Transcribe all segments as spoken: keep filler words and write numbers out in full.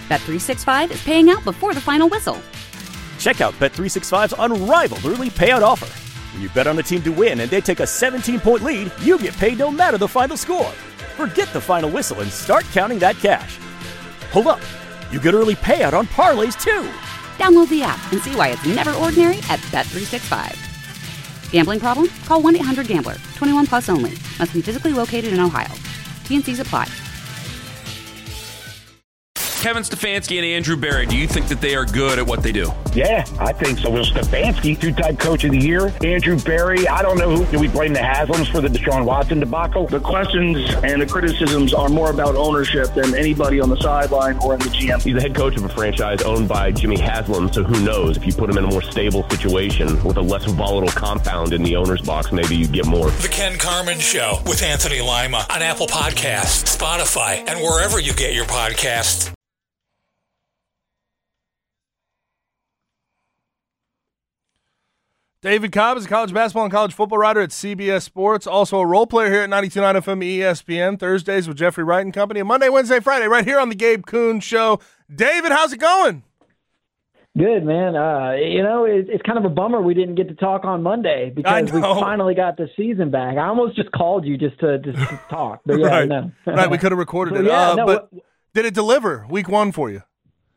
Bet three sixty-five is paying out before the final whistle. Check out Bet three sixty-five's unrivaled early payout offer. When you bet on a team to win and they take a seventeen-point lead, you get paid no matter the final score. Forget the final whistle and start counting that cash. Hold up. You get early payout on parlays, too. Download the app and see why it's never ordinary at Bet three sixty-five. Gambling problem? Call one eight hundred gambler. twenty-one plus only. Must be physically located in Ohio. T N Cs apply. Kevin Stefanski and Andrew Berry, do you think that they are good at what they do? Yeah, I think so. Well, Stefanski, two-time coach of the year. Andrew Berry, I don't know who. Do we blame the Haslams for the Deshaun Watson debacle? The questions and the criticisms are more about ownership than anybody on the sideline or in the G M. He's the head coach of a franchise owned by Jimmy Haslam, so who knows? If you put him in a more stable situation with a less volatile compound in the owner's box, maybe you get more. The Ken Carman Show with Anthony Lima on Apple Podcasts, Spotify, and wherever you get your podcasts. David Cobb is a college basketball and college football writer at C B S Sports, also a role player here at ninety-two point nine F M E S P N, Thursdays with Jeffrey Wright and Company, and Monday, Wednesday, Friday, right here on the Gabe Kuhn Show. David, how's it going? Good, man. Uh, you know, it, it's kind of a bummer we didn't get to talk on Monday because we finally got the season back. I almost just called you just to, just to talk. But yeah, right. no. Right, we could have recorded it. yeah, uh, no, but did it deliver week one for you?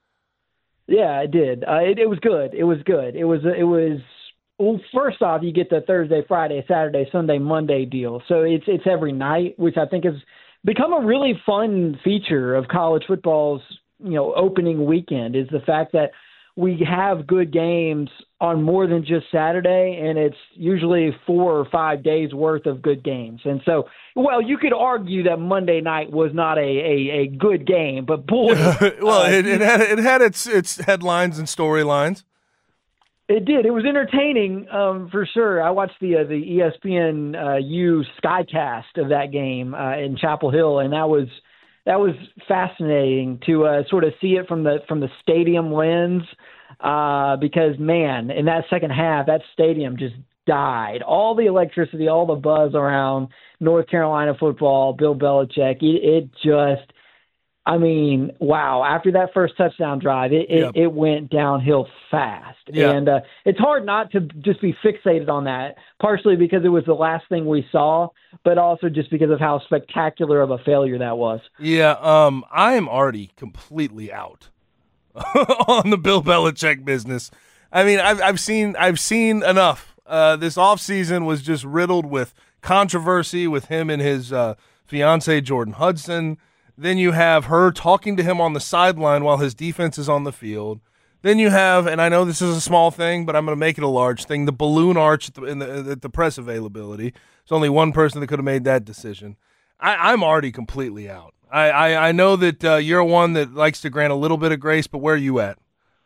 Yeah, it did. Uh, it, it was good. It was good. It was, it was, well, first off, you get the Thursday, Friday, Saturday, Sunday, Monday deal. So it's it's every night, which I think has become a really fun feature of college football's, you know, opening weekend, is the fact that we have good games on more than just Saturday, and it's usually four or five days worth of good games. And so, well, you could argue that Monday night was not a, a, a good game, but boy. well, uh, it, it had it had its its headlines and storylines. It did. It was entertaining, um, for sure. I watched the uh, the E S P N uh, U Skycast of that game uh, in Chapel Hill, and that was that was fascinating to uh, sort of see it from the from the stadium lens. Uh, because man, in that second half, that stadium just died. All the electricity, all the buzz around North Carolina football, Bill Belichick. It, it just. I mean, wow, after that first touchdown drive, it, yep. it, it went downhill fast. Yep. And uh, it's hard not to just be fixated on that, partially because it was the last thing we saw, but also just because of how spectacular of a failure that was. Yeah, um, I am already completely out on the Bill Belichick business. I mean, I've, I've seen I've seen enough. Uh, this offseason was just riddled with controversy with him and his uh, fiancée, Jordan Hudson. Then you have her talking to him on the sideline while his defense is on the field. Then you have, and I know this is a small thing, but I'm going to make it a large thing, the balloon arch at the, in the, at the press availability. There's only one person that could have made that decision. I, I'm already completely out. I, I, I know that uh, you're one that likes to grant a little bit of grace, but where are you at?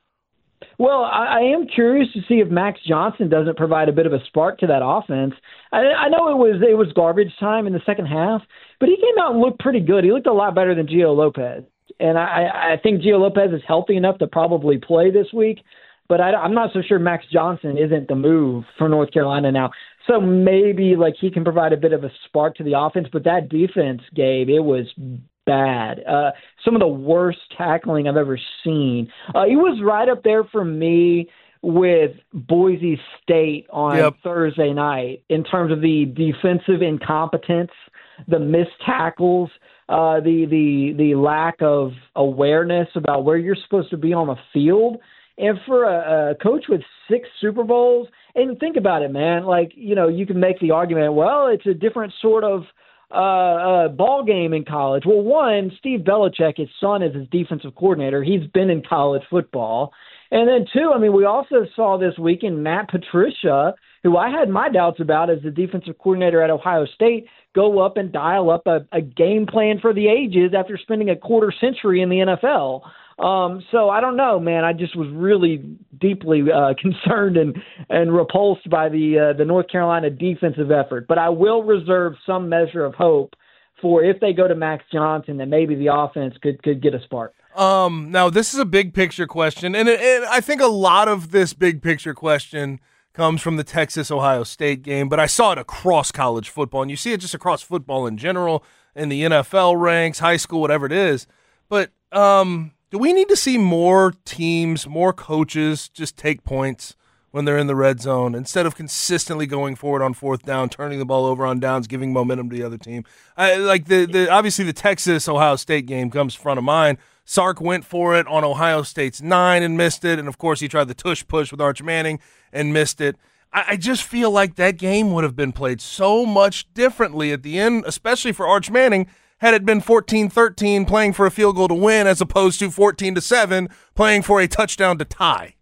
Well, I, I am curious to see if Max Johnson doesn't provide a bit of a spark to that offense. I, I know it was it was garbage time in the second half, but he came out and looked pretty good. He looked a lot better than Gio Lopez. And I, I think Gio Lopez is healthy enough to probably play this week, but I, I'm not so sure Max Johnson isn't the move for North Carolina now. So maybe like he can provide a bit of a spark to the offense, but that defense, Gabe, it was bad. Uh, some of the worst tackling I've ever seen. Uh, it was right up there for me with Boise State on yep. Thursday night in terms of the defensive incompetence, the missed tackles, uh, the the the lack of awareness about where you're supposed to be on the field. And for a, a coach with six Super Bowls, and think about it, man, like, you know, you can make the argument, well, it's a different sort of uh, uh, ball game in college. Well, one, Steve Belichick, his son, is his defensive coordinator. He's been in college football. And then two, I mean, we also saw this weekend Matt Patricia, who I had my doubts about as the defensive coordinator at Ohio State, go up and dial up a, a game plan for the ages after spending a quarter century in the N F L. Um, so I don't know, man. I just was really deeply uh, concerned and, and repulsed by the uh, the North Carolina defensive effort. But I will reserve some measure of hope for if they go to Max Johnson, that maybe the offense could could get a spark. Um, now, this is a big picture question, and, it, and I think a lot of this big picture question comes from the Texas-Ohio State game, but I saw it across college football, and you see it just across football in general, in the N F L ranks, high school, whatever it is. But um, Do we need to see more teams, more coaches just take points when they're in the red zone instead of consistently going forward on fourth down, turning the ball over on downs, giving momentum to the other team? I, like the, the obviously the Texas-Ohio State game comes front of mind. Sark went for it on Ohio State's nine and missed it, and of course he tried the tush push with Arch Manning and missed it. I, I just feel like that game would have been played so much differently at the end, especially for Arch Manning, had it been fourteen thirteen playing for a field goal to win as opposed to fourteen to seven playing for a touchdown to tie.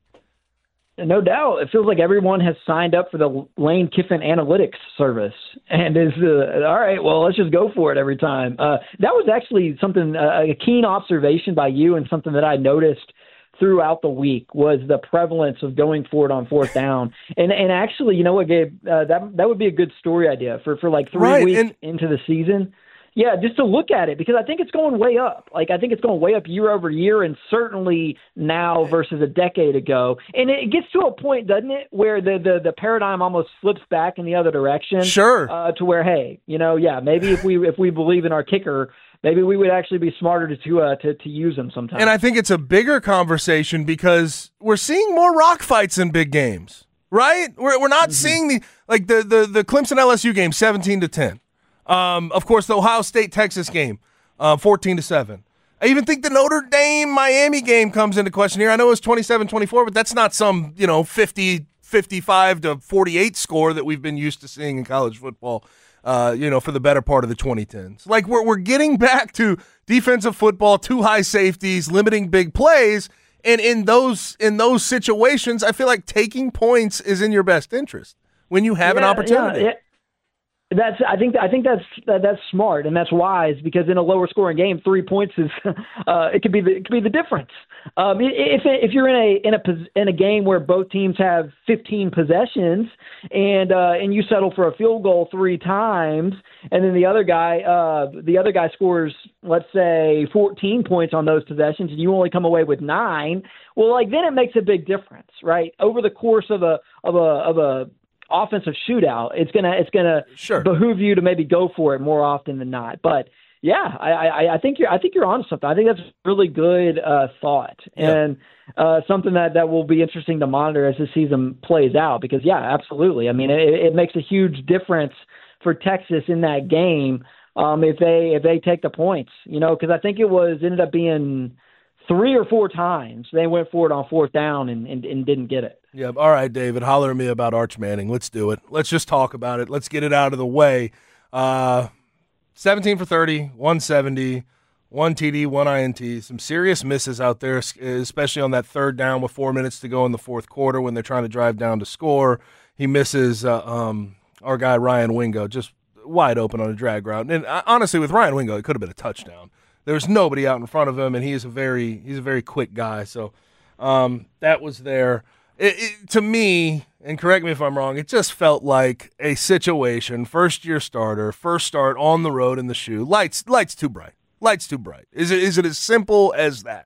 No doubt. It feels like everyone has signed up for the Lane Kiffin analytics service and is, uh, all right, well, let's just go for it every time. Uh, that was actually something, uh, a keen observation by you, and something that I noticed throughout the week was the prevalence of going for it on fourth down. And and actually, you know what, Gabe, uh, that that would be a good story idea for, for like three right, weeks and- into the season. Yeah, just to look at it, because I think it's going way up. Like, I think it's going way up year over year, and certainly now versus a decade ago. And it gets to a point, doesn't it, where the, the, the paradigm almost flips back in the other direction. Sure. Uh, to where, hey, you know, yeah, maybe if we if we believe in our kicker, maybe we would actually be smarter to to uh, to, to use him sometimes. And I think it's a bigger conversation because we're seeing more rock fights in big games, right? We're we're not mm-hmm. seeing the like the the the Clemson L S U game seventeen to ten. Um, of course, the Ohio State-Texas game, uh, fourteen to seven. I even think the Notre Dame-Miami game comes into question here. I know it was twenty-seven twenty-four, but that's not some, you know, fifty, fifty-five to forty-eight score that we've been used to seeing in college football, uh, you know, for the better part of the twenty tens. Like, we're, we're getting back to defensive football, two high safeties, limiting big plays, and in those in those situations, I feel like taking points is in your best interest when you have yeah, an opportunity. Yeah, yeah. That's I think I think that's that, that's smart and that's wise, because in a lower scoring game, three points is uh, it could be the, it could be the difference. Um, if if you're in a in a in a game where both teams have fifteen possessions and uh, and you settle for a field goal three times, and then the other guy uh, the other guy scores, let's say, fourteen points on those possessions, and you only come away with nine. Well, like then it makes a big difference, right? Over the course of a of a of a offensive shootout, it's gonna it's gonna sure. behoove you to maybe go for it more often than not. But yeah, I, I, I think you're I think you're onto something. I think that's really good uh, thought, yeah. and uh, something that, that will be interesting to monitor as the season plays out. Because yeah, absolutely. I mean, it, it makes a huge difference for Texas in that game um, if they if they take the points. You know, because I think it was ended up being three or four times they went for it on fourth down and, and, and didn't get it. Yeah, all right, David, holler at me about Arch Manning. Let's do it. Let's just talk about it. Let's get it out of the way. Uh, seventeen for thirty, one seventy, one T D, one I N T. Some serious misses out there, especially on that third down with four minutes to go in the fourth quarter when they're trying to drive down to score. He misses uh, um, our guy Ryan Wingo, just wide open on a drag route. And uh, honestly, with Ryan Wingo, it could have been a touchdown. There was nobody out in front of him, and he is a very he's a very quick guy. So um, that was there. It, it, to me, and correct me if I'm wrong, it just felt like a situation, first-year starter, first start on the road in the shoe, lights lights too bright, lights too bright. Is it is it as simple as that?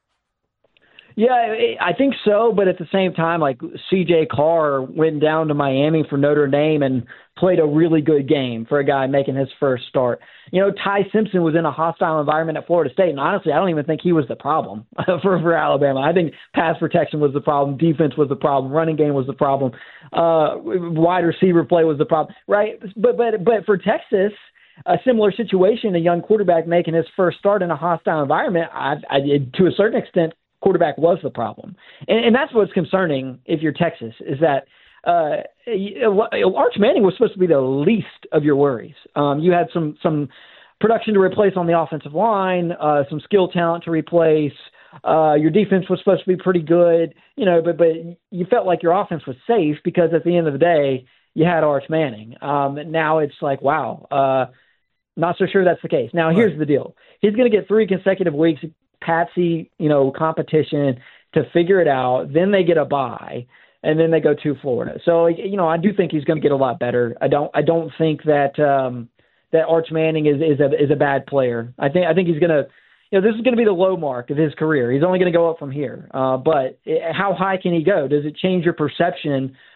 Yeah, I think so, but at the same time, like C J Carr went down to Miami for Notre Dame and played a really good game for a guy making his first start. You know, Ty Simpson was in a hostile environment at Florida State, and honestly, I don't even think he was the problem for, for Alabama. I think pass protection was the problem, defense was the problem, running game was the problem, uh, wide receiver play was the problem, right? But but but for Texas, a similar situation, a young quarterback making his first start in a hostile environment, I, I to a certain extent, quarterback was the problem. And, and that's what's concerning if you're Texas, is that uh, Arch Manning was supposed to be the least of your worries. Um, you had some some production to replace on the offensive line, uh, some skill talent to replace. Uh, your defense was supposed to be pretty good, you know, but but you felt like your offense was safe because at the end of the day, you had Arch Manning. Um, now it's like, wow, uh, not so sure that's the case. Now, here's the deal. He's going to get three consecutive weeks Patsy, you know, competition to figure it out. Then they get a bye, and then they go to Florida. So, you know, I do think he's going to get a lot better. I don't. I don't think that um, that Arch Manning is is a is a bad player. I think I think he's going to. You know, this is going to be the low mark of his career. He's only going to go up from here. Uh, but it, how high can he go? Does it change your perception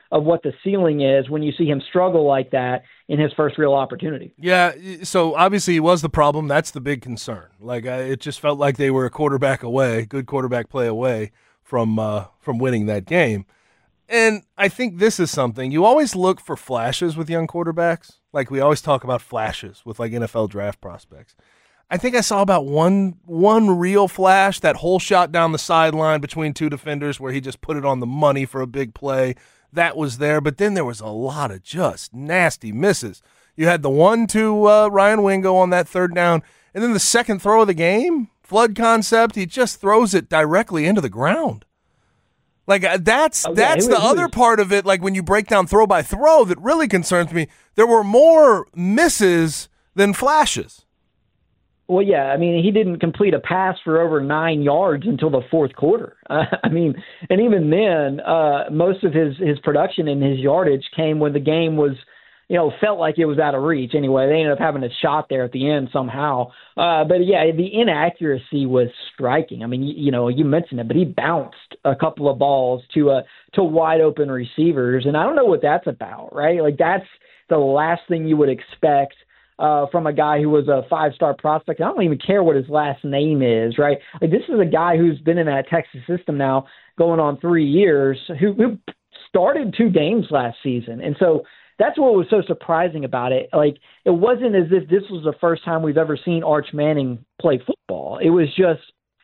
of what the ceiling is when you see him struggle like that in his first real opportunity. Yeah, so obviously he was the problem. That's the big concern. Like, uh, it just felt like they were a quarterback away, good quarterback play away from uh, from winning that game. And I think this is something, you always look for flashes with young quarterbacks. Like, we always talk about flashes with, like, N F L draft prospects. I think I saw about one one real flash, that whole shot down the sideline between two defenders where he just put it on the money for a big play. That was there, but then there was a lot of just nasty misses. You had the one to uh, Ryan Wingo on that third down, and then the second throw of the game, flood concept, he just throws it directly into the ground. Like, that's okay, that's was, the other part of it, like when you break down throw by throw, that really concerns me. There were more misses than flashes. Well, yeah, I mean, he didn't complete a pass for over nine yards until the fourth quarter. Uh, I mean, and even then, uh, most of his, his production and his yardage came when the game was, you know, felt like it was out of reach. Anyway, they ended up having a shot there at the end somehow. Uh, but, yeah, the inaccuracy was striking. I mean, you, you know, you mentioned it, but he bounced a couple of balls to uh, to wide-open receivers, and I don't know what that's about, right? Like, that's the last thing you would expect Uh, from a guy who was a five-star prospect. I don't even care what his last name is, right? Like, this is a guy who's been in that Texas system now going on three years, who, who started two games last season. And so that's what was so surprising about it. Like, it wasn't as if this was the first time we've ever seen Arch Manning play football. It was just,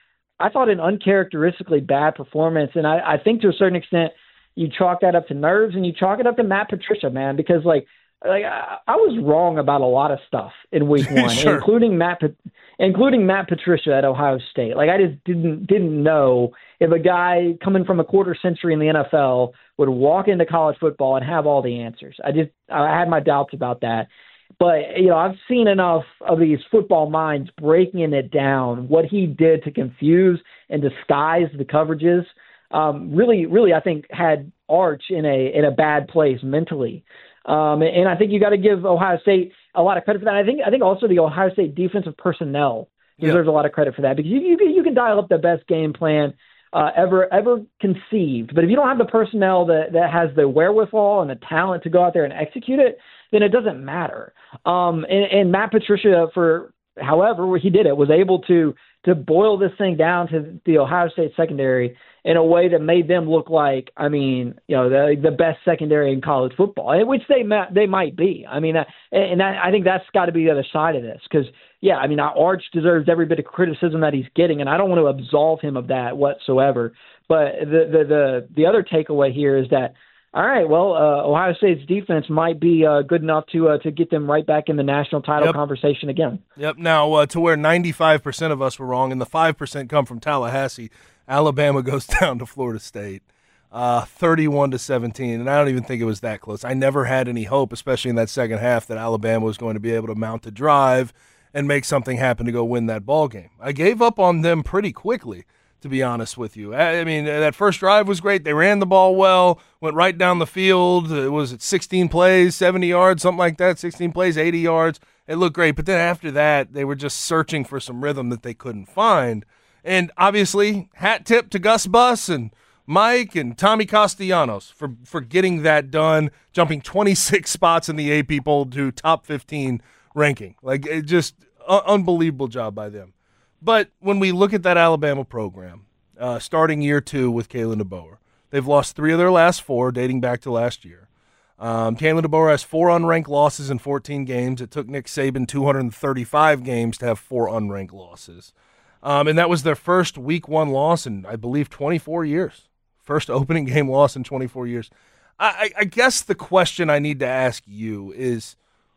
I thought, an uncharacteristically bad performance. And I, I think to a certain extent, you chalk that up to nerves and you chalk it up to Matt Patricia, man, because, like, Like I, I was wrong about a lot of stuff in week one, sure. including Matt, including Matt Patricia at Ohio State. Like, I just didn't didn't know if a guy coming from a quarter century in the N F L would walk into college football and have all the answers. I just I had my doubts about that. But, you know, I've seen enough of these football minds breaking it down, what he did to confuse and disguise the coverages. Um, really, really, I think had Arch in a in a bad place mentally. Um, and I think you got to give Ohio State a lot of credit for that. I think I think also the Ohio State defensive personnel deserves yep. a lot of credit for that, because you you can, you can dial up the best game plan uh, ever ever conceived, but if you don't have the personnel that, that has the wherewithal and the talent to go out there and execute it, then it doesn't matter. Um, and, and Matt Patricia, for however he did it, was able to to boil this thing down to the Ohio State secondary in a way that made them look like, I mean, you know, the the best secondary in college football, which they they might be. I mean, uh, and that, I think that's got to be the other side of this, because, yeah, I mean, Arch deserves every bit of criticism that he's getting, and I don't want to absolve him of that whatsoever. But the the the, the other takeaway here is that, all right, well, uh, Ohio State's defense might be uh, good enough to uh, to get them right back in the national title yep. conversation again. Yep. Now, uh, to where ninety-five percent of us were wrong, and the five percent come from Tallahassee, Alabama goes down to Florida State, uh, thirty-one to seventeen, and I don't even think it was that close. I never had any hope, especially in that second half, that Alabama was going to be able to mount a drive and make something happen to go win that ball game. I gave up on them pretty quickly, to be honest with you. I mean, that first drive was great. They ran the ball well, went right down the field. It was at sixteen plays, seventy yards, something like that, sixteen plays, eighty yards. It looked great. But then after that, they were just searching for some rhythm that they couldn't find. And obviously, hat tip to Gus Bus and Mike and Tommy Castellanos for, for getting that done, jumping twenty-six spots in the A P poll to top fifteen ranking. Like, it just uh, unbelievable job by them. But when we look at that Alabama program, uh, starting year two with Kalen DeBoer, they've lost three of their last four, dating back to last year. Um, Kalen DeBoer has four unranked losses in fourteen games. It took Nick Saban two hundred thirty-five games to have four unranked losses. Um, and that was their first week one loss in, I believe, twenty-four years. First opening game loss in twenty-four years. I, I guess the question I need to ask you is,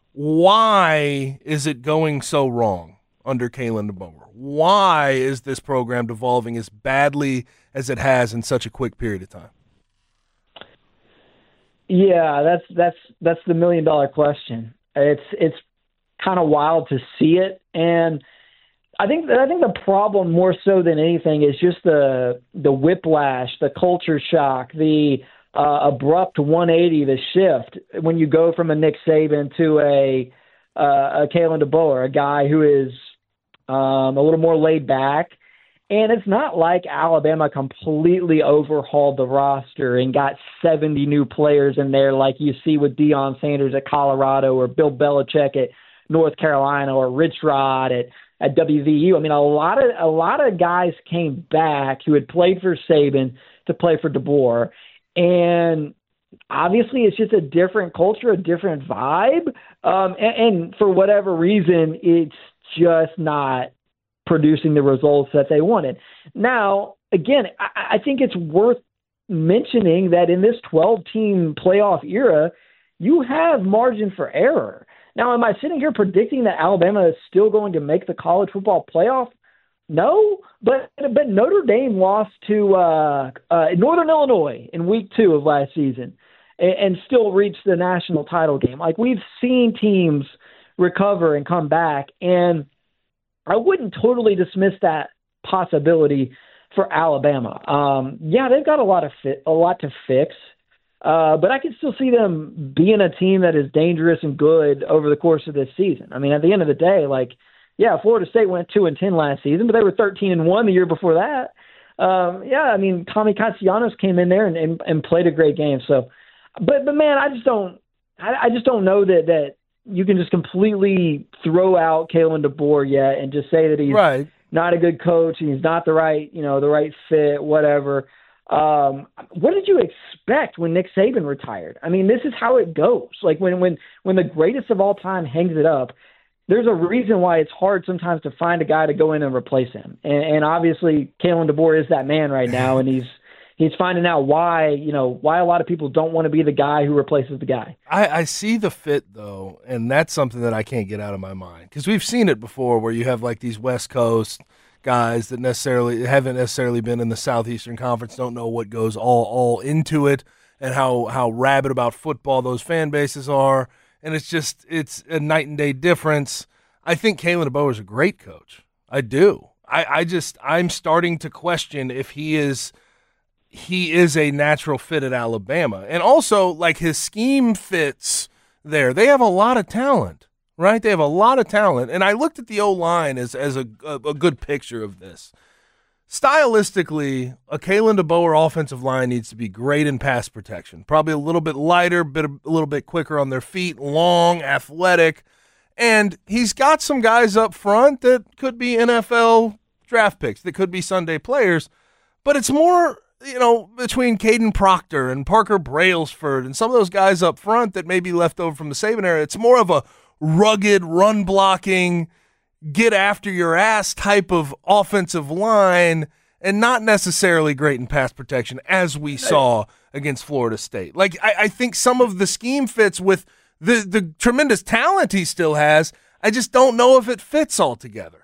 why is it going so wrong under Kalen DeBoer? Why is this program devolving as badly as it has in such a quick period of time? Yeah, that's that's that's the million dollar question. It's it's kind of wild to see it, and I think I think the problem more so than anything is just the the whiplash, the culture shock, the uh, abrupt one eighty, the shift when you go from a Nick Saban to a uh, a Kalen DeBoer, a guy who is um, a little more laid back. And it's not like Alabama completely overhauled the roster and got seventy new players in there like you see with Deion Sanders at Colorado or Bill Belichick at North Carolina or Rich Rod at, at W V U. I mean, a lot of a lot of guys came back who had played for Saban to play for DeBoer. And obviously it's just a different culture, a different vibe. Um, and, and for whatever reason, it's just not producing the results that they wanted. Now, again, I, I think it's worth mentioning that in this twelve-team playoff era, you have margin for error. Now, am I sitting here predicting that Alabama is still going to make the college football playoff? No, but but Notre Dame lost to uh, uh, Northern Illinois in week two of last season and, and still reached the national title game. Like, we've seen teams recover and come back, and I wouldn't totally dismiss that possibility for Alabama. Um, yeah, they've got a lot of fit, a lot to fix, uh, but I can still see them being a team that is dangerous and good over the course of this season. I mean, at the end of the day, like, yeah, Florida State went two and ten last season, but they were thirteen and one the year before that. Um, yeah, I mean, Tommy Castellanos came in there and, and, and played a great game. So, but but man, I just don't, I, I just don't know that that. You can just completely throw out Kalen DeBoer yet and just say that he's right. not a good coach and he's not the right, you know, the right fit, whatever. Um, what did you expect when Nick Saban retired? I mean, this is how it goes. Like when, when, when the greatest of all time hangs it up, there's a reason why it's hard sometimes to find a guy to go in and replace him. And, and obviously Kalen DeBoer is that man right now. And he's, He's finding out why, you know, why a lot of people don't want to be the guy who replaces the guy. I, I see the fit, though, and that's something that I can't get out of my mind. Because we've seen it before where you have, like, these West Coast guys that necessarily haven't necessarily been in the Southeastern Conference, don't know what goes all all into it and how, how rabid about football those fan bases are. And it's just, it's a night and day difference. I think Kalen DeBoer is a great coach. I do. I, I just, I'm starting to question if he is – he is a natural fit at Alabama. And also, like, his scheme fits there. They have a lot of talent, right? They have a lot of talent. And I looked at the O-line as, as a, a, a good picture of this. Stylistically, a Kalen DeBoer offensive line needs to be great in pass protection. Probably a little bit lighter, bit, a little bit quicker on their feet, long, athletic. And he's got some guys up front that could be N F L draft picks, that could be Sunday players. But it's more, you know, between Caden Proctor and Parker Brailsford and some of those guys up front that may be left over from the Saban era, it's more of a rugged, run-blocking, get-after-your-ass type of offensive line and not necessarily great in pass protection, as we saw against Florida State. Like, I, I think some of the scheme fits with the, the tremendous talent he still has. I just don't know if it fits altogether.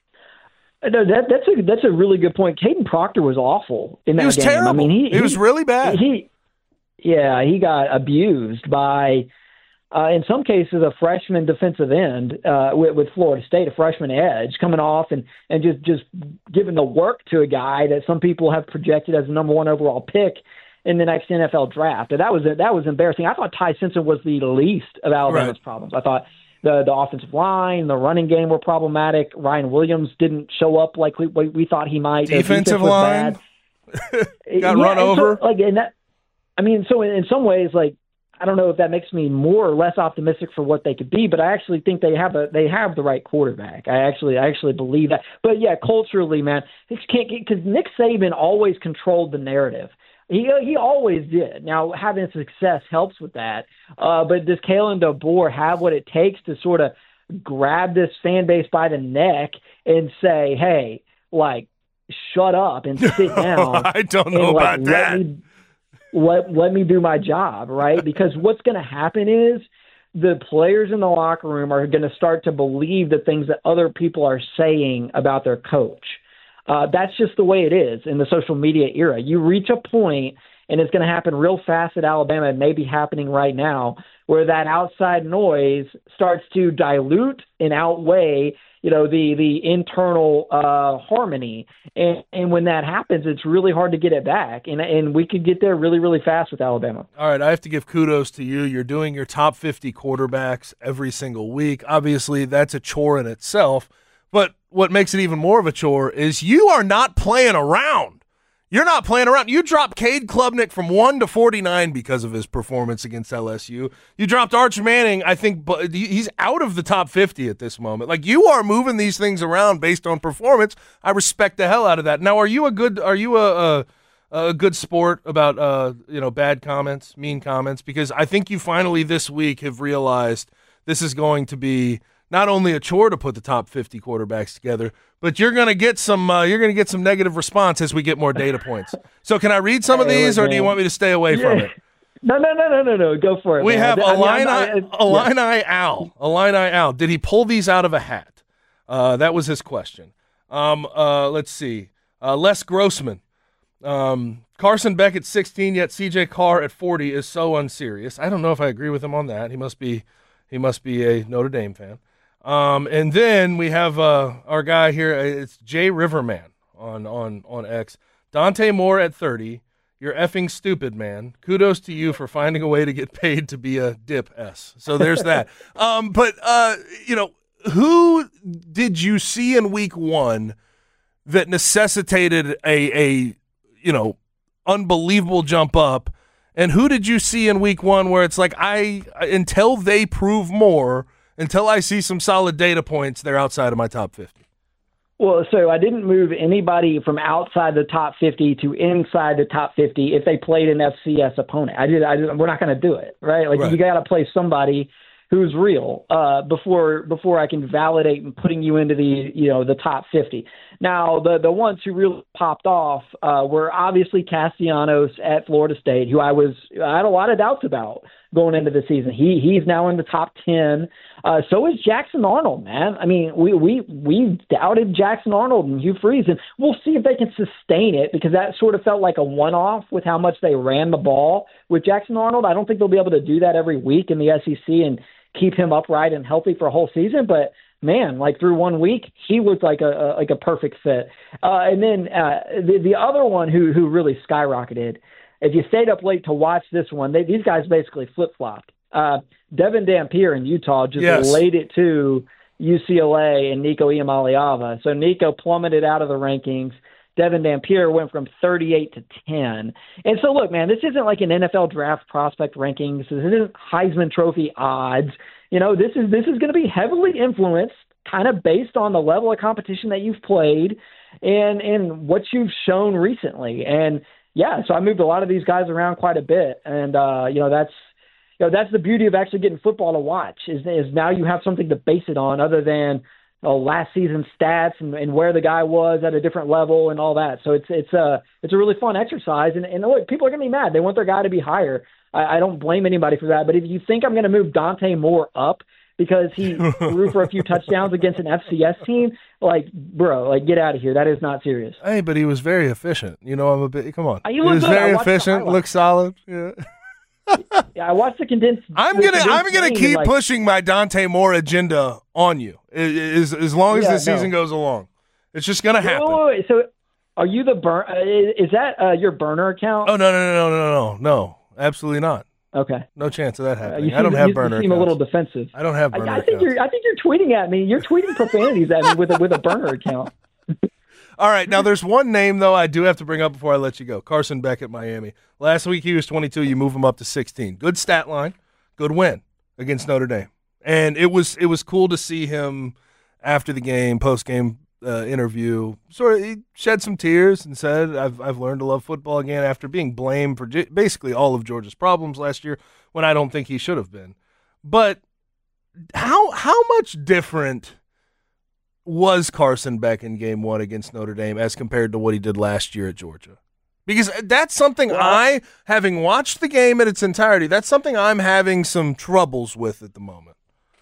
No, that, that's a that's a really good point. Caden Proctor was awful in that game. He was game. terrible. I mean, he, he, he was really bad. He, yeah, he got abused by, uh, in some cases, a freshman defensive end uh, with, with Florida State, a freshman edge coming off and, and just, just giving the work to a guy that some people have projected as the number one overall pick in the next N F L draft. And that was that was embarrassing. I thought Ty Simpson was the least of Alabama's right. problems. I thought The the offensive line, the running game were problematic. Ryan Williams didn't show up like we we thought he might. Defensive line got yeah, run over. So, like, and that, I mean, so in, in some ways, like, I don't know if that makes me more or less optimistic for what they could be, but I actually think they have a they have the right quarterback. I actually I actually believe that. But yeah, culturally, man, because Nick Saban always controlled the narrative. He he always did. Now, having success helps with that. Uh, but does Kalen DeBoer have what it takes to sort of grab this fan base by the neck and say, hey, like, shut up and sit down? I don't know and, like, about let that. Me, let, let me do my job, right? Because what's going to happen is the players in the locker room are going to start to believe the things that other people are saying about their coach. Uh, that's just the way it is in the social media era. You reach a point, and it's going to happen real fast at Alabama. It may be happening right now, where that outside noise starts to dilute and outweigh, you know, the the internal uh, harmony. And, and when that happens, it's really hard to get it back. And and we could get there really, really fast with Alabama. All right, I have to give kudos to you. You're doing your top fifty quarterbacks every single week. Obviously, that's a chore in itself. But what makes it even more of a chore is you are not playing around. You're not playing around. You dropped Cade Klubnik from one to forty-nine because of his performance against L S U. You dropped Arch Manning. I think he's out of the top fifty at this moment. Like, you are moving these things around based on performance. I respect the hell out of that. Now, are you a good? Are you a, a, a good sport about uh, you know bad comments, mean comments? Because I think you finally this week have realized this is going to be not only a chore to put the top fifty quarterbacks together, but you're going to get some uh, you're going to get some negative response as we get more data points. So can I read some of these, or do you want me to stay away yeah. from it? No, no, no, no, no, no. Go for it. We man. have I mean, Illini, I, I, Illini yeah. Al. Illini Al. Did he pull these out of a hat? Uh, that was his question. Um, uh, let's see. Uh, Les Grossman. Um, Carson Beck at sixteen, yet C J Carr at forty is so unserious. I don't know if I agree with him on that. He must be, he must be a Notre Dame fan. Um, and then we have uh, our guy here. It's Jay Riverman on on on X. Dante Moore at thirty. You're effing stupid, man. Kudos to you for finding a way to get paid to be a dip S. So there's that. um, but uh, you know, who did you see in week one that necessitated a a you know unbelievable jump up, and who did you see in week one where it's like I until they prove more. Until I see some solid data points, they're outside of my top fifty. Well, so I didn't move anybody from outside the top fifty to inside the top fifty if they played an F C S opponent. I did. I did we're not going to do it, right? Like right. You got to play somebody who's real uh, before before I can validate and putting you into the you know the top fifty. Now, the the ones who really popped off uh, were obviously Castellanos at Florida State, who I was I had a lot of doubts about going into the season. He he's now in the top ten. Uh, so is Jackson Arnold, man. I mean, we we we doubted Jackson Arnold and Hugh Freeze, and we'll see if they can sustain it, because that sort of felt like a one-off with how much they ran the ball with Jackson Arnold. I don't think they'll be able to do that every week in the S E C and keep him upright and healthy for a whole season, but man, like through one week, he looked like a, a like a perfect fit. Uh, and then uh, the the other one who who really skyrocketed, if you stayed up late to watch this one, they, these guys basically flip flopped. Uh, Devin Dampier in Utah just yes. laid it to U C L A and Nico Iamaleava. So Nico plummeted out of the rankings. Devin Dampier went from thirty-eight to ten. And so, look, man, this isn't like an N F L draft prospect rankings. This isn't Heisman Trophy odds. You know, this is this is going to be heavily influenced kind of based on the level of competition that you've played and, and what you've shown recently. And, yeah, so I moved a lot of these guys around quite a bit. And, uh, you know, that's you know that's the beauty of actually getting football to watch is, is now you have something to base it on other than oh, last season's stats and, and where the guy was at a different level and all that. So it's it's a it's a really fun exercise. And, and look, people are going to be mad. They want their guy to be higher. I, I don't blame anybody for that. But if you think I'm going to move Dante Moore up because he threw for a few touchdowns against an F C S team, like, bro, like, get out of here. That is not serious. Hey, but he was very efficient. You know, I'm a bit. Come on, he, he was good. very efficient. Looked solid. Yeah. Yeah, I watched the condensed. I'm gonna condensed I'm gonna keep like, pushing my Dante Moore agenda on you as as long as yeah, the season no. goes along. It's just gonna happen. Wait, wait, wait. So, are you the burn? Uh, is that uh, your burner account? Oh no no no no no no no absolutely not. Okay, no chance of that happening. Uh, I don't seem, have you burner. You seem accounts. a little defensive. I don't have burner. I, I think accounts. you're I think you're tweeting at me. You're tweeting profanities at me with a, with a burner account. All right, now there's one name, though, I do have to bring up before I let you go. Carson Beck at Miami. Last week he was twenty-two. You move him up to sixteen. Good stat line. Good win against Notre Dame. And it was it was cool to see him after the game, post-game uh, interview. Sort of he shed some tears and said, I've, I've learned to love football again after being blamed for j- basically all of Georgia's problems last year when I don't think he should have been. But how how much different was Carson Beck in game one against Notre Dame as compared to what he did last year at Georgia? Because that's something well, I, having watched the game in its entirety, that's something I'm having some troubles with at the moment.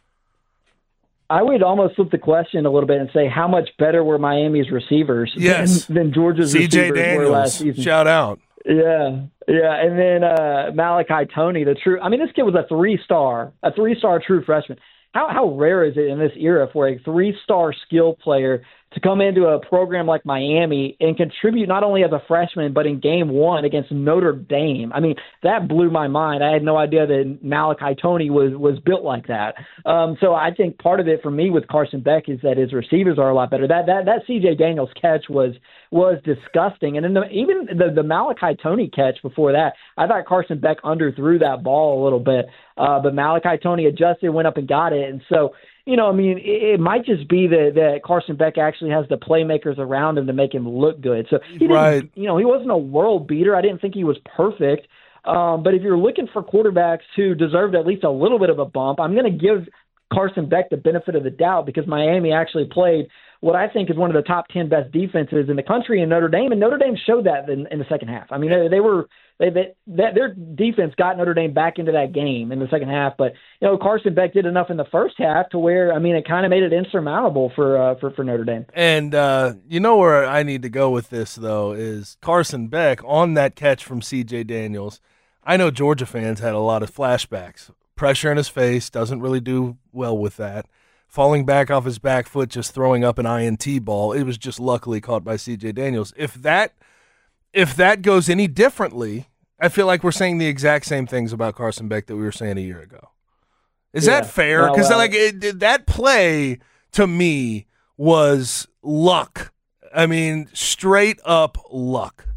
I would almost flip the question a little bit and say, how much better were Miami's receivers yes. than, than Georgia's C J receivers Daniels, were last season? Shout out. Yeah, yeah. And then uh, Malachi Toney, the true – I mean, this kid was a three-star, a three-star true freshman. How how rare is it in this era for a three-star skill player to come into a program like Miami and contribute not only as a freshman, but in game one against Notre Dame. I mean, that blew my mind. I had no idea that Malachi Toney was, was built like that. Um, so I think part of it for me with Carson Beck is that his receivers are a lot better. That that, that C J Daniels catch was was disgusting. And then the, even the, the Malachi Toney catch before that, I thought Carson Beck underthrew that ball a little bit. Uh, but Malachi Toney adjusted, went up and got it. And so, you know, I mean, it, it might just be that, that Carson Beck actually has the playmakers around him to make him look good. So he didn't, right. you know, he wasn't a world beater. I didn't think he was perfect. Um, but if you're looking for quarterbacks who deserved at least a little bit of a bump, I'm going to give Carson Beck the benefit of the doubt because Miami actually played what I think is one of the top ten best defenses in the country in Notre Dame, and Notre Dame showed that in, in the second half. I mean, they, they were they, they that their defense got Notre Dame back into that game in the second half, but you know Carson Beck did enough in the first half to where I mean it kind of made it insurmountable for uh, for for Notre Dame. And uh, you know where I need to go with this though is Carson Beck on that catch from C J Daniels. I know Georgia fans had a lot of flashbacks. Pressure in his face, doesn't really do well with that. Falling back off his back foot, just throwing up an I N T ball. It was just luckily caught by C J Daniels. If that if that goes any differently, I feel like we're saying the exact same things about Carson Beck that we were saying a year ago. Is yeah. that fair? Because well, well, like it, that play to me was luck. I mean, straight up luck.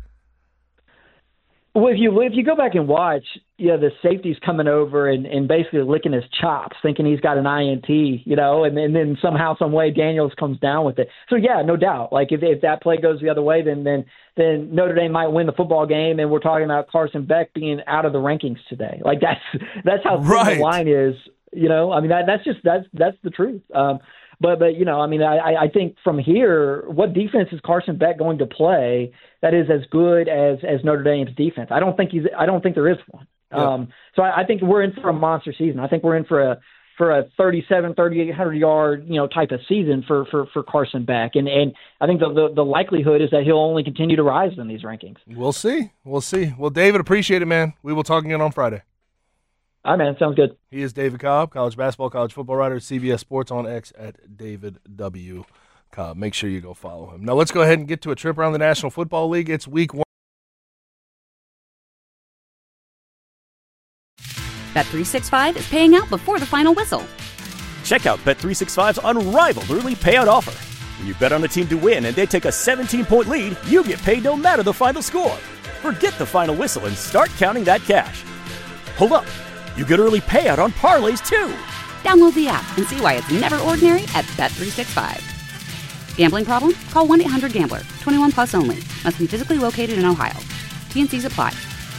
Well, if you if you go back and watch, yeah, the safety's coming over and, and basically licking his chops, thinking he's got an I N T, you know, and, and then somehow, some way, Daniels comes down with it. So yeah, no doubt. Like if if that play goes the other way, then then then Notre Dame might win the football game, and we're talking about Carson Beck being out of the rankings today. Like that's that's how thin right. the line is, you know. I mean, that, that's just that's that's the truth. Um, But, but you know, I mean, I, I think from here, what defense is Carson Beck going to play that is as good as, as Notre Dame's defense? I don't think he's. I don't think there is one. Yep. Um, so I, I think we're in for a monster season. I think we're in for a for a thirty-seven, thirty-eight hundred yard, you know, type of season for, for, for Carson Beck. And and I think the, the the likelihood is that he'll only continue to rise in these rankings. We'll see. We'll see. Well, David, appreciate it, man. We will talk again on Friday. All right, man. Sounds good. He is David Cobb, college basketball, college football writer at C B S Sports, on X at David W. Cobb. Make sure you go follow him. Now let's go ahead and get to a trip around the National Football League. It's week one. Bet three sixty-five is paying out before the final whistle. Check out Bet three sixty-five's unrivaled early payout offer. When you bet on a team to win and they take a seventeen-point lead, you get paid no matter the final score. Forget the final whistle and start counting that cash. Hold up. You get early payout on parlays, too. Download the app and see why it's never ordinary at Bet three sixty-five. Gambling problem? Call one eight hundred gambler. twenty-one plus only. Must be physically located in Ohio. T N Cs apply.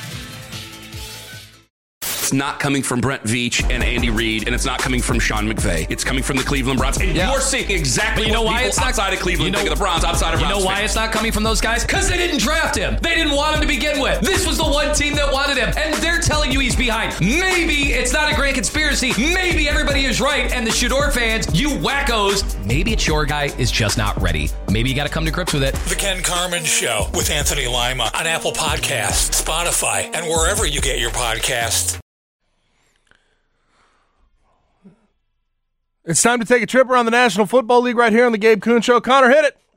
It's not coming from Brent Veach and Andy Reid, and it's not coming from Sean McVay. It's coming from the Cleveland Browns. And yeah. you're seeing exactly you know what why people it's not, outside of Cleveland you know, think of the Browns, outside of You Browns know why fans. it's not coming from those guys? Because they didn't draft him. They didn't want him to begin with. This was the one team that wanted him, and they're telling you he's behind. Maybe it's not a grand conspiracy. Maybe everybody is right, and the Shador fans, you wackos, maybe it's your guy is just not ready. Maybe you got to come to grips with it. The Ken Carman Show with Anthony Lima on Apple Podcasts, Spotify, and wherever you get your podcasts. It's time to take a trip around the National Football League right here on the Gabe Kuhn Show. Connor, hit it.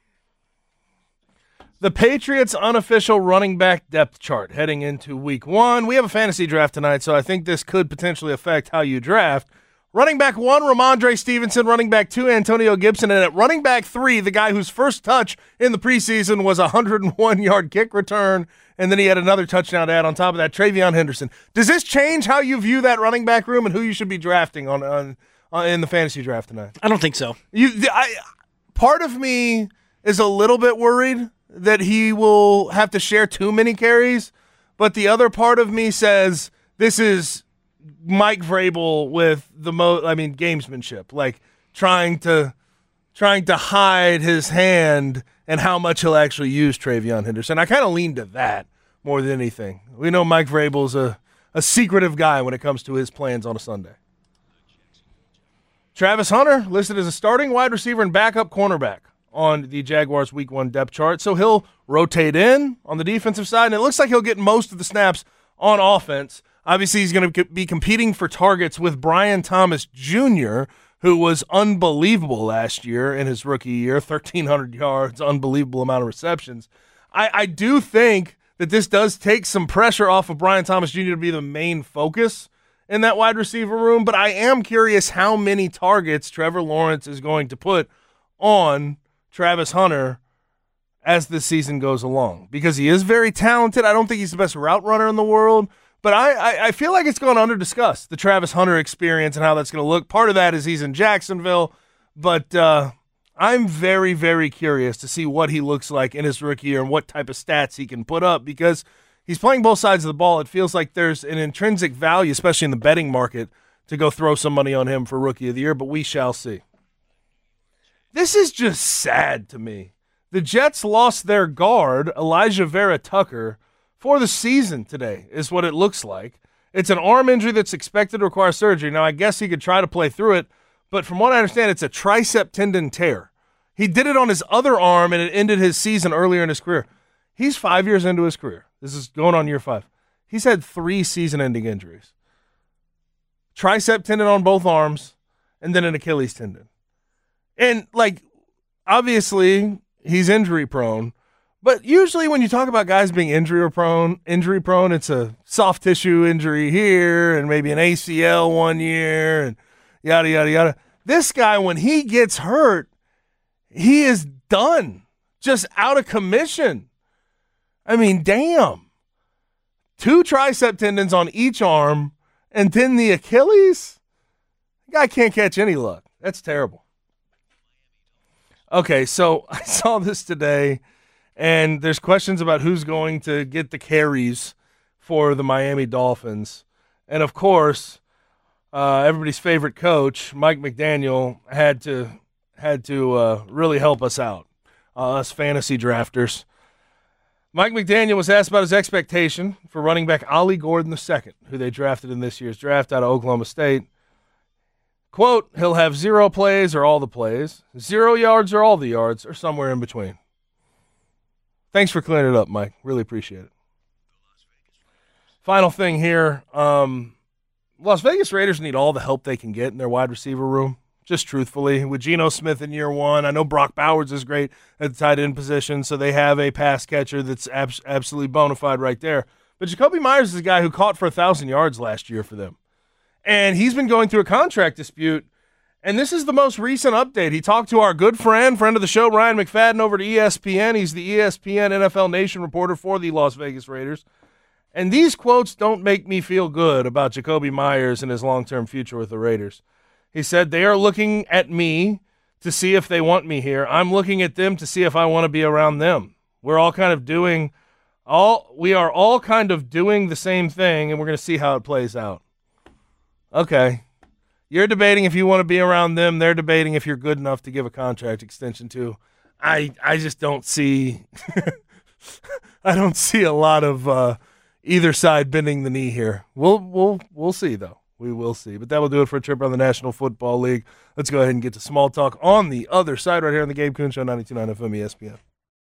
The Patriots' unofficial running back depth chart heading into week one. We have a fantasy draft tonight, so I think this could potentially affect how you draft. Running back one, Ramondre Stevenson. Running back two, Antonio Gibson. And at running back three, the guy whose first touch in the preseason was a one hundred one yard kick return, and then he had another touchdown to add on top of that, Travion Henderson. Does this change how you view that running back room and who you should be drafting on on – in the fantasy draft tonight? I don't think so. You, I, part of me is a little bit worried that he will have to share too many carries, but the other part of me says this is Mike Vrabel with the mo. I mean, gamesmanship, like trying to trying to hide his hand and how much he'll actually use Travion Henderson. I kind of lean to that more than anything. We know Mike Vrabel's a a secretive guy when it comes to his plans on a Sunday. Travis Hunter listed as a starting wide receiver and backup cornerback on the Jaguars' week one depth chart. So he'll rotate in on the defensive side, and it looks like he'll get most of the snaps on offense. Obviously, he's going to be competing for targets with Brian Thomas Junior, who was unbelievable last year in his rookie year, thirteen hundred yards, unbelievable amount of receptions. I, I do think that this does take some pressure off of Brian Thomas Junior to be the main focus in that wide receiver room, but I am curious how many targets Trevor Lawrence is going to put on Travis Hunter as the season goes along, because he is very talented. I don't think he's the best route runner in the world, but I, I, I feel like it's going under discussed, the Travis Hunter experience and how that's going to look. Part of that is he's in Jacksonville, but uh, I'm very, very curious to see what he looks like in his rookie year and what type of stats he can put up, because he's playing both sides of the ball. It feels like there's an intrinsic value, especially in the betting market, to go throw some money on him for Rookie of the Year, but we shall see. This is just sad to me. The Jets lost their guard, Elijah Vera Tucker, for the season today, is what it looks like. It's an arm injury that's expected to require surgery. Now, I guess he could try to play through it, but from what I understand, it's a tricep tendon tear. He did it on his other arm, and it ended his season earlier in his career. He's five years into his career. This is going on year five. He's had three season-ending injuries. Tricep tendon on both arms, and then an Achilles tendon. And, like, obviously he's injury prone, but usually when you talk about guys being injury prone, injury prone, it's a soft tissue injury here and maybe an A C L one year and yada, yada, yada. This guy, when he gets hurt, he is done, just out of commission. I mean, damn. Two tricep tendons on each arm and then the Achilles? The guy can't catch any luck. That's terrible. Okay, so I saw this today, and there's questions about who's going to get the carries for the Miami Dolphins. And, of course, uh, everybody's favorite coach, Mike McDaniel, had to had to uh, really help us out, uh, us fantasy drafters. Mike McDaniel was asked about his expectation for running back Ollie Gordon the second, who they drafted in this year's draft out of Oklahoma State. Quote, he'll have zero plays or all the plays, zero yards or all the yards, or somewhere in between. Thanks for clearing it up, Mike. Really appreciate it. Final thing here. Um, Las Vegas Raiders need all the help they can get in their wide receiver room, just truthfully. With Geno Smith in year one, I know Brock Bowers is great at the tight end position, so they have a pass catcher that's ab- absolutely bona fide right there. But Jacoby Myers is a guy who caught for one thousand yards last year for them. And he's been going through a contract dispute, and this is the most recent update. He talked to our good friend, friend of the show, Ryan McFadden, over to E S P N. He's the E S P N N F L Nation reporter for the Las Vegas Raiders. And these quotes don't make me feel good about Jacoby Myers and his long-term future with the Raiders. He said, they are looking at me to see if they want me here. I'm looking at them to see if I want to be around them. We're all kind of doing all we are all kind of doing the same thing, and we're going to see how it plays out. Okay. You're debating if you want to be around them. They're debating if you're good enough to give a contract extension to. I I just don't see I don't see a lot of uh, either side bending the knee here. We'll we'll we'll see though. We will see. But that will do it for a trip around the National Football League. Let's go ahead and get to small talk on the other side right here on the Gabe Kuhn Show, ninety-two point nine F M E S P N.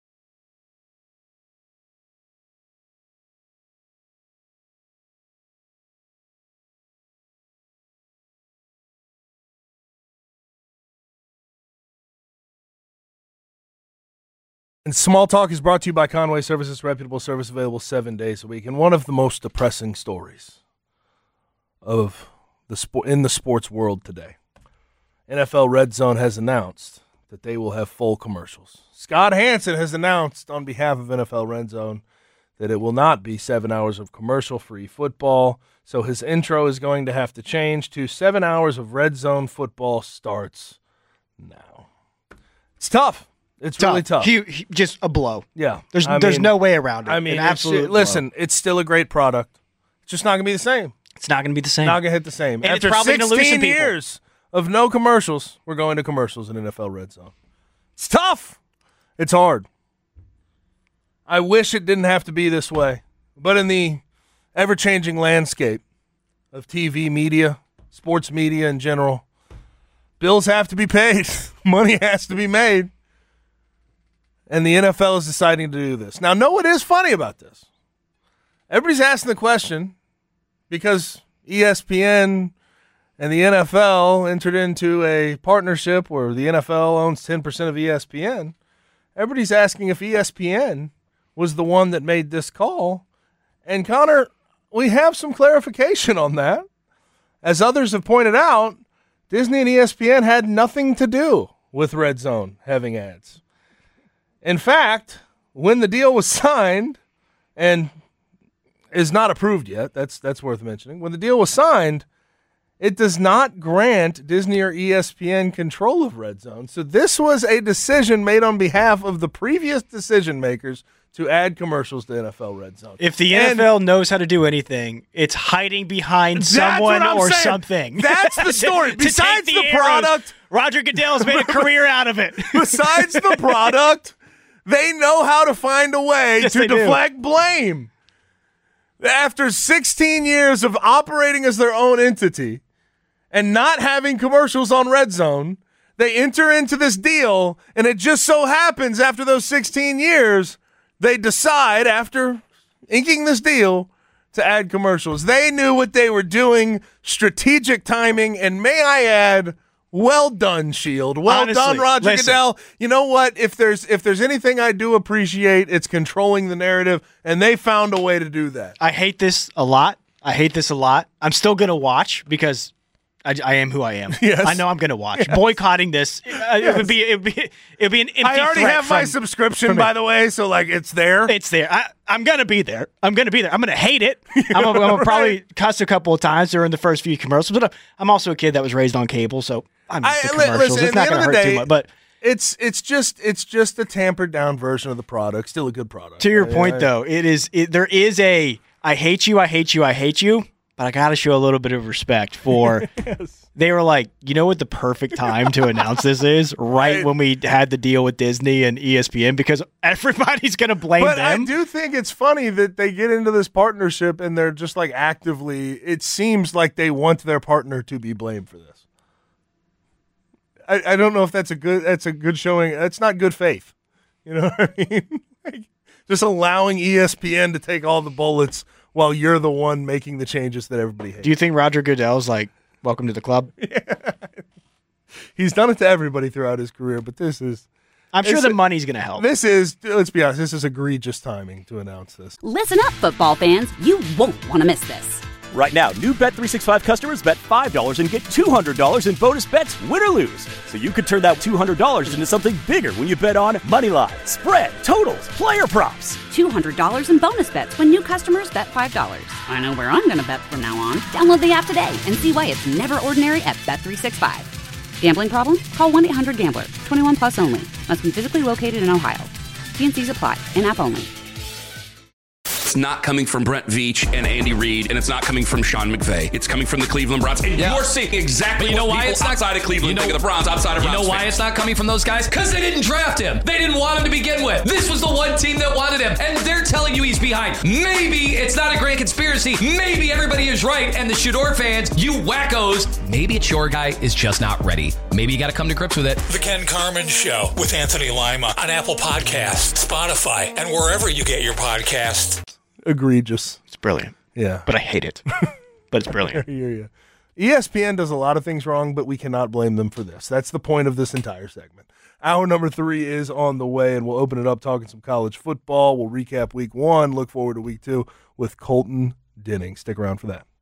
And Small Talk is brought to you by Conway Services, reputable service available seven days a week. And one of the most depressing stories of the sport in the sports world today, N F L Red Zone has announced that they will have full commercials. Scott Hansen has announced on behalf of N F L Red Zone that it will not be seven hours of commercial-free football. So his intro is going to have to change to seven hours of Red Zone football starts now. It's tough. It's tough. really tough. He, he, just a blow. Yeah. There's I there's mean, no way around it. I mean, An absolute listen, blow. It's still a great product. It's just not going to be the same. It's not going to be the same. Not going to hit the same. And After it's probably gonna lose some sixteen people. years of no commercials, we're going to commercials in N F L Red Zone. It's tough. It's hard. I wish it didn't have to be this way. But in the ever-changing landscape of T V media, sports media in general, bills have to be paid. Money has to be made. And the N F L is deciding to do this. Now, know what is funny about this? Everybody's asking the question because E S P N and the N F L entered into a partnership where the N F L owns ten percent of E S P N, everybody's asking if E S P N was the one that made this call. And, Connor, we have some clarification on that. As others have pointed out, Disney and E S P N had nothing to do with Red Zone having ads. In fact, when the deal was signed, and is not approved yet, that's that's worth mentioning, when the deal was signed, it does not grant Disney or E S P N control of Red Zone. So this was a decision made on behalf of the previous decision makers to add commercials to N F L Red Zone. If the and N F L knows how to do anything, it's hiding behind someone or saying. something. That's the story. to, Besides to the, the product. Roger Goodell's made a career out of it. Besides the product, they know how to find a way yes, to deflect do. blame. After sixteen years of operating as their own entity and not having commercials on Red Zone, they enter into this deal, and it just so happens after those sixteen years, they decide, after inking this deal, to add commercials. They knew what they were doing, strategic timing, and may I add, well done, Shield. Well Honestly, done, Roger listen. Goodell. You know what? If there's if there's anything I do appreciate, it's controlling the narrative, and they found a way to do that. I hate this a lot. I hate this a lot. I'm still going to watch because I, I am who I am. Yes. I know I'm going to watch. Yes. Boycotting this, uh, it would be it would be it would be an empty I already threat have my from- subscription, from by it. the way, so like it's there. It's there. I, I'm going to be there. I'm going to be there. I'm going to hate it. I'm going to probably cuss a couple of times during the first few commercials. But I'm also a kid that was raised on cable, so I'm used I, to li- commercials. listen, It's at not the end going to of the hurt day, too much. But it's it's just it's just a tampered down version of the product. Still a good product. to your I- point, I- though, it is it, there is a I hate you, I hate you, I hate you. But I got to show a little bit of respect for. yes. They were like, you know what the perfect time to announce this is? Right, Right. when we had the deal with Disney and E S P N, because everybody's going to blame But them. I do think it's funny that they get into this partnership and they're just like actively. It seems like they want their partner to be blamed for this. I, I don't know if that's a good. That's a good showing. That's not good faith. You know what I mean? Like, just allowing E S P N to take all the bullets while you're the one making the changes that everybody hates. Do you think Roger Goodell's like, welcome to the club? He's done it to everybody throughout his career, but this is. I'm sure this the is- money's going to help. This is. Let's be honest. This is egregious timing to announce this. Listen up, football fans. You won't want to miss this. Right now, new Bet three sixty-five customers bet five dollars and get two hundred dollars in bonus bets, win or lose. So you could turn that two hundred dollars into something bigger when you bet on money line, spread, totals, player props. two hundred dollars in bonus bets when new customers bet five dollars. I know where I'm going to bet from now on. Download the app today and see why it's never ordinary at Bet three sixty-five. Gambling problem? Call one eight hundred gambler. twenty-one plus only. Must be physically located in Ohio. T N Cs apply. In-app only. It's not coming from Brent Veach and Andy Reid, and it's not coming from Sean McVay. It's coming from the Cleveland Browns. And Yeah. you're seeing exactly But you know what why people it's not outside of Cleveland you know, think of the Browns, outside of You Browns know why fans. it's not coming from those guys? Because they didn't draft him. They didn't want him to begin with. This was the one team that wanted him, and they're telling you he's behind. Maybe it's not a grand conspiracy. Maybe everybody is right, and the Shador fans, you wackos, maybe it's your guy is just not ready. Maybe you got to come to grips with it. The Ken Carmen Show with Anthony Lima on Apple Podcasts, Spotify, and wherever you get your podcasts. Egregious. It's brilliant. Yeah. But I hate it. But it's brilliant. I hear you. E S P N does a lot of things wrong, but we cannot blame them for this. That's the point of this entire segment. Hour number three is on the way, and we'll open it up talking some college football. We'll recap week one, look forward to week two with Colton Denning. Stick around for that.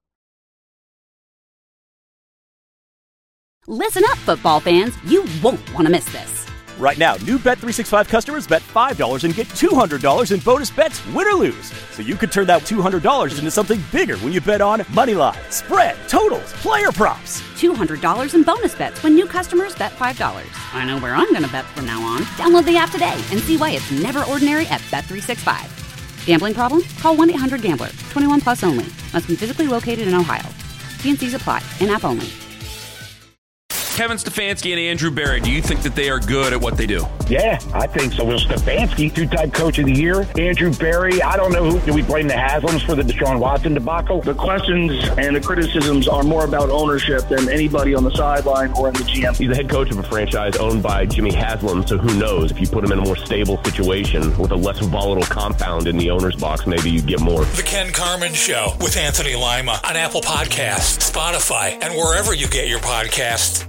Listen up, football fans. You won't want to miss this. Right now, new Bet three sixty-five customers bet five dollars and get two hundred dollars in bonus bets, win or lose. So you could turn that two hundred dollars into something bigger when you bet on money line, spread, totals, player props. two hundred dollars in bonus bets when new customers bet five dollars. I know where I'm going to bet from now on. Download the app today and see why it's never ordinary at Bet three sixty-five. Gambling problem? Call one eight hundred gambler. twenty-one plus only. Must be physically located in Ohio. T N Cs apply. In-app only. Kevin Stefanski and Andrew Berry, do you think that they are good at what they do? Yeah, I think so. Will Stefanski, two-time coach of the year. Andrew Berry, I don't know who. Do we blame the Haslams for the Deshaun Watson debacle? The questions and the criticisms are more about ownership than anybody on the sideline or in the G M. He's the head coach of a franchise owned by Jimmy Haslam, so who knows? If you put him in a more stable situation with a less volatile compound in the owner's box, maybe you get more. The Ken Carman Show with Anthony Lima on Apple Podcasts, Spotify, and wherever you get your podcasts.